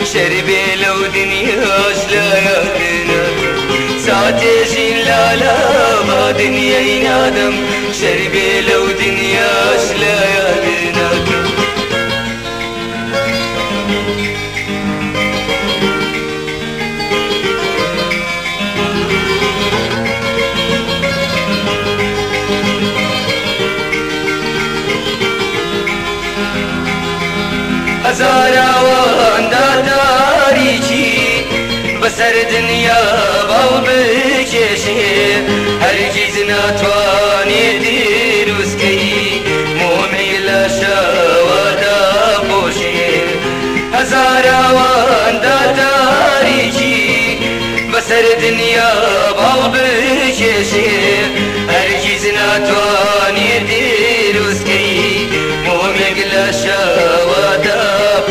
شربي لو دنياش لا يهدنا ساتيجين لا لا ما دنيا ينادم شربي لو دنياش لا يهدنا هزاراوان دا تاریکی بسر دنیا باو بکشه هرگز ناتوانی دیروز کی مومی لشوادا پوشه هزاراوان دا تاریکی بسر دنیا باو بکشه هرگز ناتوانی دیروز کی مومی لشوادا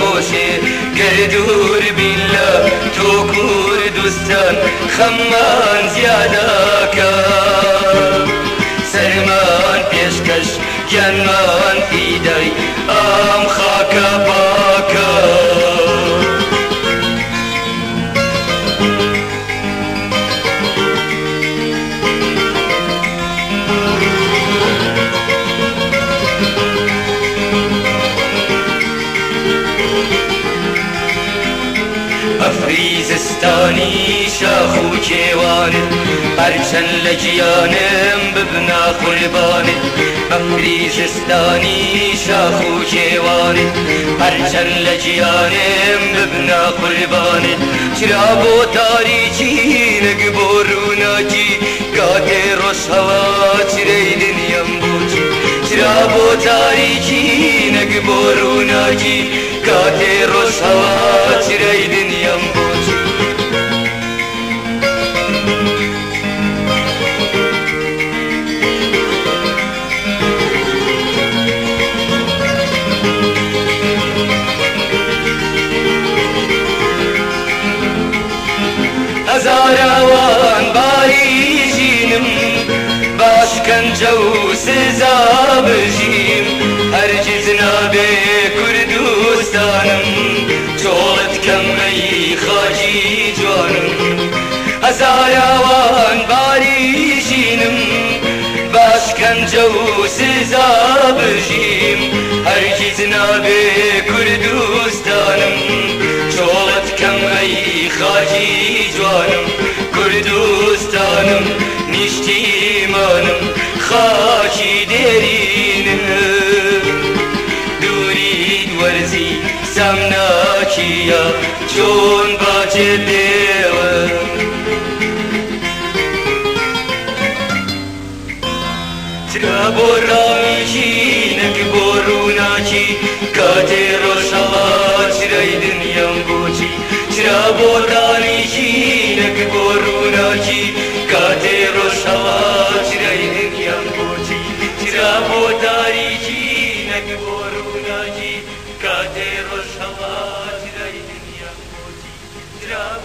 دور بالله تو كردستان خمان زيادة سرمان پیشکش جنمان فیدای ام خاک باکا افریزستانی شاخ و کیوان پرچن لجیانم ببنا قربان افریزستانی شاخ و کیوان پرچن لجیانم ببنا قربان چرا بو تاریکی نگبرونا کی گاته روش هوا چره دنیم بوچی چرا بو تاریکی نگبرونا کی گاته روش هوا چره دنیم بوچی هزاراوان باری جینم باشکنجه و سزا بژیم هرگز نابێ کوردستانم چۆڵت کەم ئەی خاجی جوانم هەزاراوان باری ژینم باشکنجه و سزا بژیم هەرگیز نابێ کوردستانم چۆڵت کەم ئەی خاجی جوانم کوردستانم نیشتیمانم خاکی دێرینم دوورید وەرزی سەمناکیە چۆن باجێ دێوە چرا بۆ ڕاویکی نەک بۆ ڕووناکی کاتێ ڕۆژهەڵا چرەی دنیام بۆچی چرا بۆ تاریکی نەک بۆ ڕووناکی کاتێ ڕۆژهەڵا چرەی دنیام بۆچی چرا بۆ تاریکی نەک بۆ ڕووناکی کاتێ ڕۆژهەڵا چرەی دنیام بۆچی